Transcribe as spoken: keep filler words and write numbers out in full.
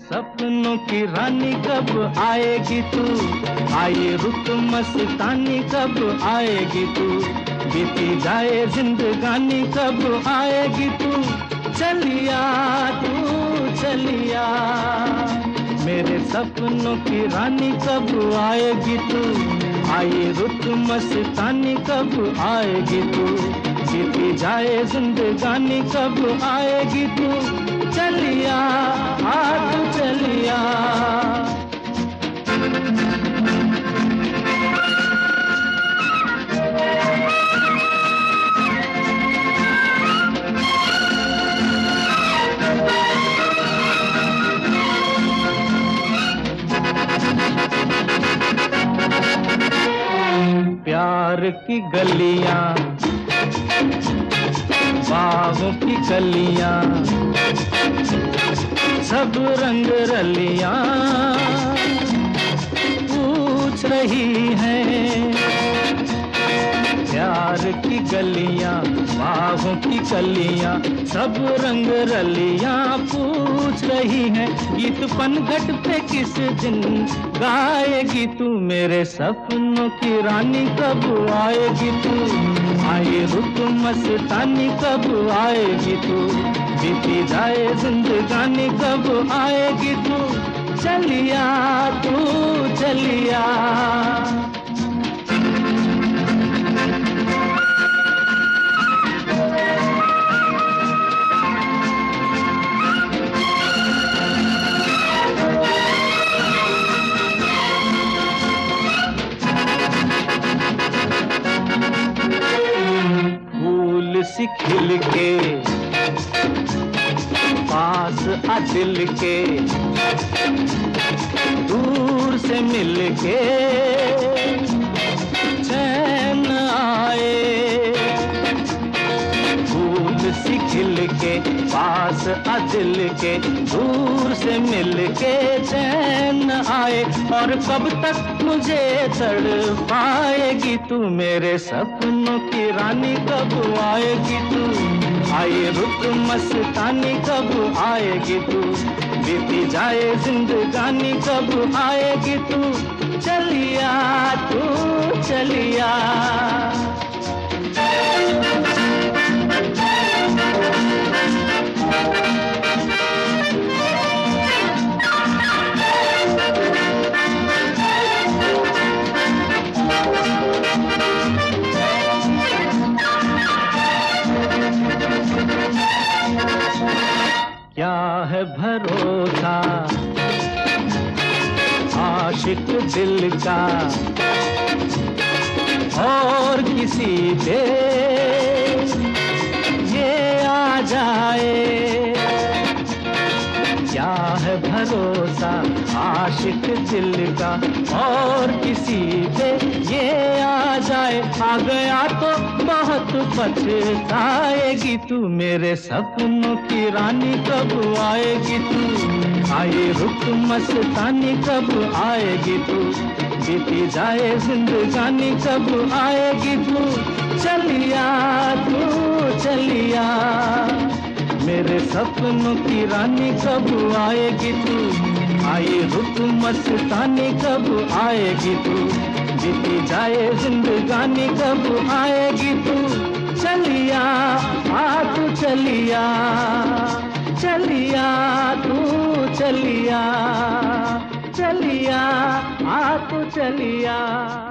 सपनों की रानी कब आएगी तू, आए रुत मस्तानी कब आएगी तू, बीती जाए जिंदगानी कब आएगी तू, चलिया तू चलिया, मेरे सपनों की रानी कब आएगी तू, आए रुत मस्तानी कब आएगी तू, बीती जाए जिंदगानी कब आएगी तू, चलिया आ तू चलिया। प्यार की गलियां, बागों की कलियां, सब रंग रलियां पूछ रही हैं। प्यार की गलियां, बागों की कलियां, सब रंग रलियां पूछ रही हैं। गीत पनघट पे किस दिन गाएगी तू, मेरे सपनों की रानी कब आएगी तू, आए रुत मस्तानी कब आएगी तू, बीती जाए जिंदगानी कब आएगी तू, चलिया तू चलिया। सी खिल के पास आ दिल के, दूर से मिल के चैन आए, फूल सी खिल के पास आ दिल के, दूर से मिल के चैन आए, और कब तक मुझे तड़पाएगी तू, मेरे सपनों की रानी कब आएगी तू, आए रुत मस्तानी कब आएगी तू, बीती जाए जिंदगानी कब आएगी तू, चलिया तू चलिया। क्या है भरोसा आशिक दिल का और किसी पे ये आ जाए, क्या है भरोसा आशिक दिल का और किसी पे ये आ जाए, आ गया तो बहुत पछताएगी तू, मेरे सपनों की रानी कब आएगी तू, आए रुत मस्तानी कब आएगी तू, बीती जाए जिंदगानी कब आएगी तू, चलिया तू चलिया, मेरे सपनों की रानी कब आएगी तू, आए रुत मस्तानी कब आएगी तू, बीती जाए जिंदगानी कब आएगी तू, चलिया आ तू चलिया, चलिया तू चलिया, चलिया आ तू चलिया।